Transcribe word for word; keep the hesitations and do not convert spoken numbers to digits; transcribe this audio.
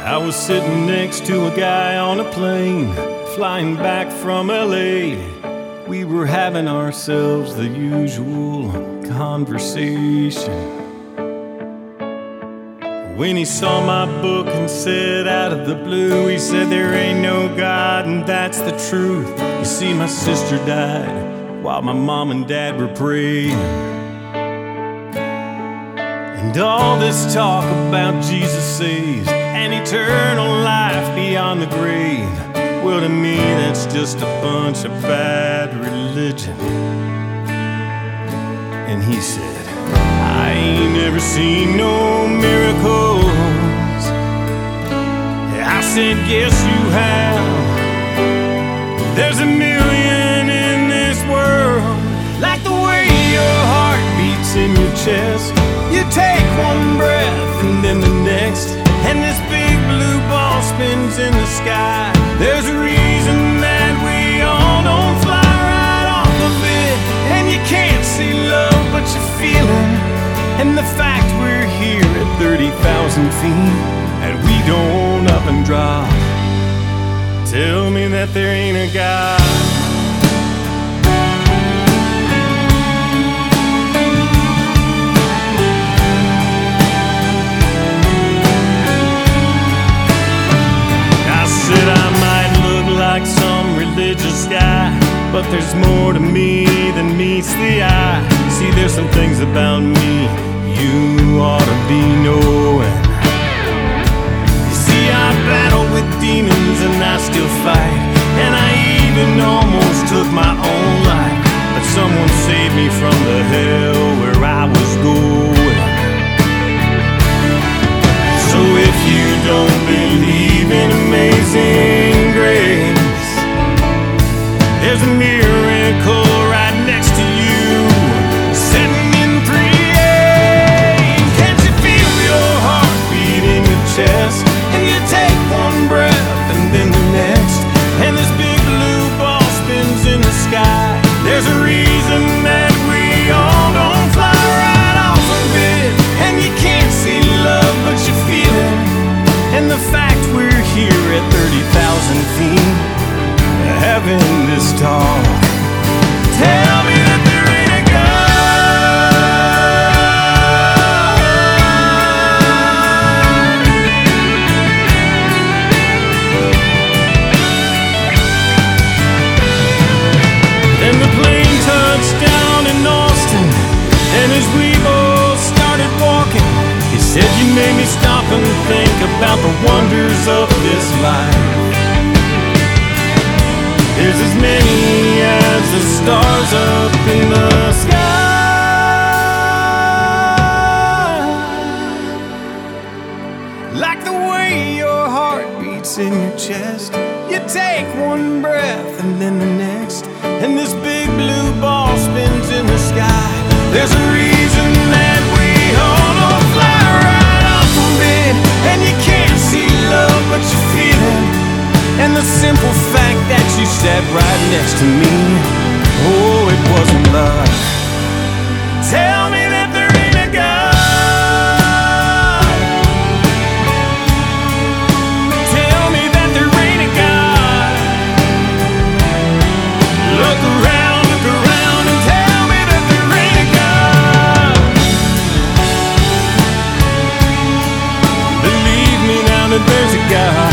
I was sitting next to a guy on a plane, flying back from L A. We were having ourselves the usual conversation. When he saw my book and said out of the blue, he said, "There ain't no God, and that's the truth. You see, my sister died while my mom and dad were praying. And all this talk about Jesus saves and eternal life beyond the grave, well, to me, that's just a bunch of bad religion." And he said, "I ain't never seen no miracles." I said, "Yes, you have. There's a million in this world, like the way your heart beats in your chest. You take one breath and then the next, and this big blue ball spins in the sky. There's a reason that we all don't fly right off of it, and you can't see love, but you feel it. And the fact we're here at thirty thousand feet, and we don't up and drop, tell me that there ain't a God." Like some religious guy, but there's more to me than meets the eye. See, there's some things about me you ought to be knowing. You see, I battle with demons and I still fight, and I even almost took my own life, but someone saved me from the hell where I was going. So if you don't believe in amazing grace, there's a miracle right next to you, sitting in three A. Can't you feel your heartbeat in your chest? And you take one breath and then the next, and this big blue ball spins in the sky. There's a reason that we all don't fly right off of it, and you can't see love, but you feel it. And the fact we're here at thirty thousand feet, having this talk, tell me that there ain't a God. Then the plane touched down in Austin, and as we both started walking, he said, "You made me stop and think about the wonders of this life. There's as many as the stars up in the sky. Like the way your heart beats in your chest. You take one breath and then the next, and this big blue ball spins in the sky. There's a reason that we all don't fly right off of it, and you can't see love, but you feel it. And the simple fact that you sat right next to me, oh, it wasn't love. Tell me that there ain't a God. Tell me that there ain't a God. Look around, look around, and tell me that there ain't a God. Believe me now that there's a God.